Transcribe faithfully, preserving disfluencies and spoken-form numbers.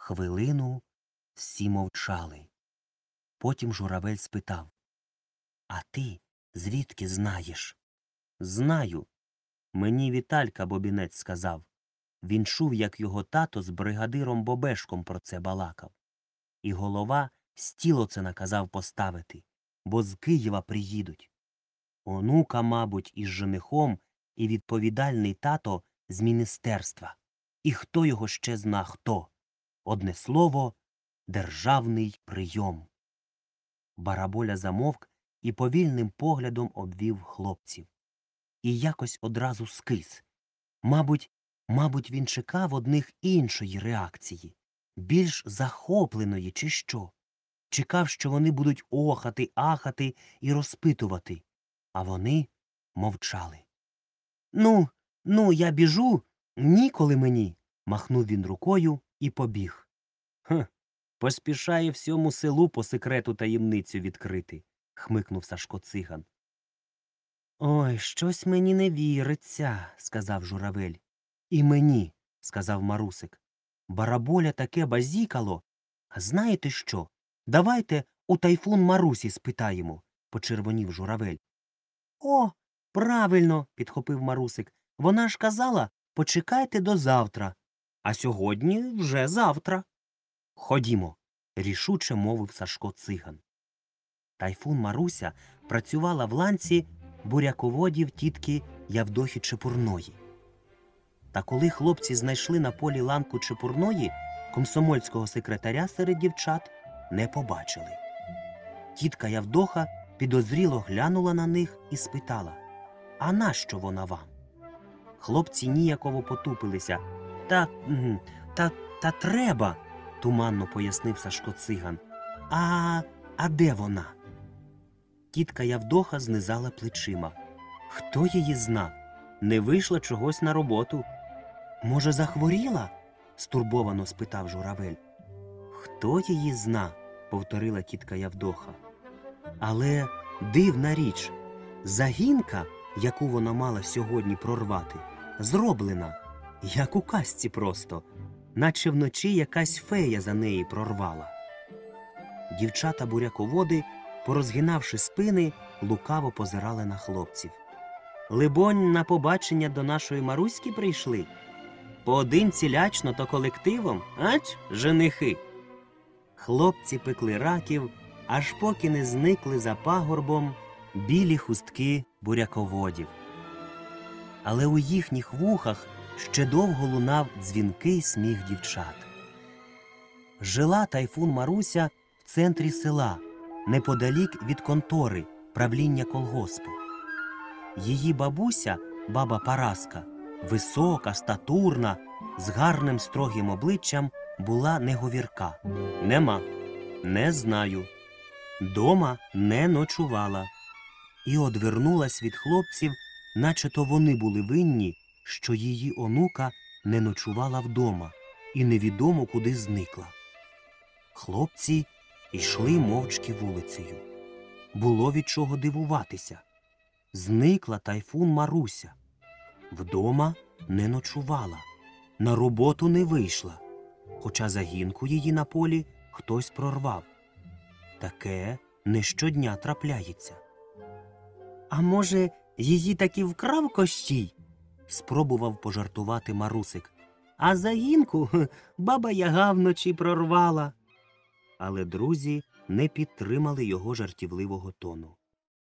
Хвилину всі мовчали. Потім журавель спитав: «А ти звідки знаєш?» «Знаю. Мені Віталька Бобінець сказав. Він чув, як його тато з бригадиром Бобешком про це балакав. І голова стіло це наказав поставити, бо з Києва приїдуть. Онука, мабуть, із женихом і відповідальний тато з міністерства. І хто його ще зна хто? Одне слово – державний прийом». Бараболя замовк і повільним поглядом обвів хлопців. І якось одразу скис. Мабуть, мабуть, він чекав од них іншої реакції, більш захопленої чи що. Чекав, що вони будуть охати, ахати і розпитувати. А вони мовчали. «Ну, ну, я біжу, ніколи мені», – махнув він рукою і побіг. «Хм, поспішає всьому селу по секрету таємницю відкрити», – хмикнув Сашко Циган. «Ой, щось мені не віриться», – сказав журавель. «І мені», – сказав Марусик. «Бараболя таке базікало. А знаєте що? Давайте у Тайфун Марусі спитаємо», – почервонів журавель. «О, правильно», – підхопив Марусик. «Вона ж казала, почекайте до завтра. А сьогодні вже завтра». «Ходімо», – рішуче мовив Сашко Циган. Тайфун Маруся працювала в ланці буряководів тітки Явдохи Чепурної. Та коли хлопці знайшли на полі ланку Чепурної, комсомольського секретаря серед дівчат не побачили. Тітка Явдоха підозріло глянула на них і спитала: «А нащо вона вам?» Хлопці ніяково потупилися. «Та, та, та треба», – туманно пояснив Сашко Циган. «А, а де вона?» Тітка Явдоха знизала плечима. Хто її зна? Не вийшла чогось на роботу. «Може, захворіла?» – стурбовано спитав журавель. «Хто її зна?» – повторила тітка Явдоха. Але дивна річ, загінка, яку вона мала сьогодні прорвати, зроблена, як у казці просто, наче вночі якась фея за неї прорвала. Дівчата-буряководи, порозгинавши спини, лукаво позирали на хлопців. «Либонь, на побачення до нашої Маруськи прийшли? Поодинці лячно, то колективом, ач, женихи?» Хлопці пекли раків, аж поки не зникли за пагорбом білі хустки буряководів. Але у їхніх вухах ще довго лунав дзвінкий сміх дівчат. Жила Тайфун Маруся в центрі села, неподалік від контори правління колгоспу. Її бабуся, баба Параска, висока, статурна, з гарним строгим обличчям, була неговірка. «Нема, не знаю, дома не ночувала». І одвернулась від хлопців, наче то вони були винні, що її онука не ночувала вдома і невідомо куди зникла. Хлопці йшли мовчки вулицею. Було від чого дивуватися. Зникла Тайфун Маруся. Вдома не ночувала, на роботу не вийшла, хоча загінку її на полі хтось прорвав. Таке не щодня трапляється. «А може, її таки вкрав Кощій?» – спробував пожартувати Марусик. «А загінку баба Яга вночі прорвала». Але друзі не підтримали його жартівливого тону.